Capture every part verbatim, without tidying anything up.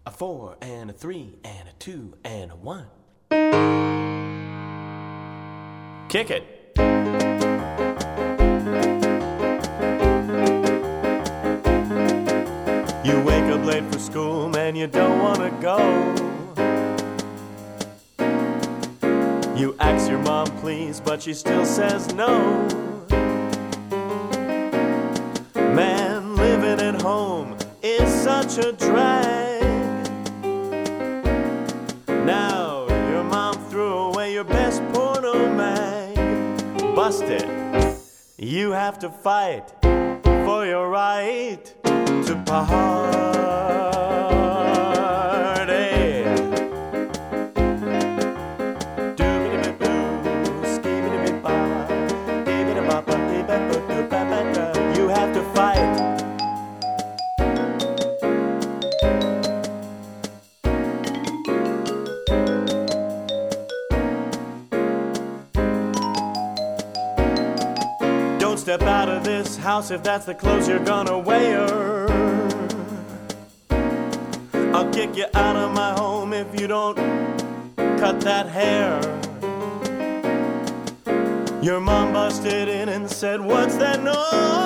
A four and a three and a two and a one. Kick it. You wake up late for school, man, you don't wanna go. You ask your mom please, but she still says no. Man, living at home is such a drag. Now your mom threw away your best porno mag. Busted. You have to fight for your right to party. You have to fight. Don't step out of this house if that's the clothes you're gonna wear. I'll kick you out of my home if you don't cut that hair. Your mom busted in and said, "What's that noise?"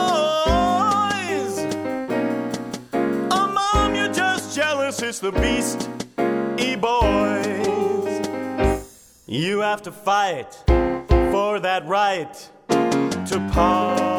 "Oh, Mom, you're just jealous, it's the Beast E-Boys." You have to fight for that right to party.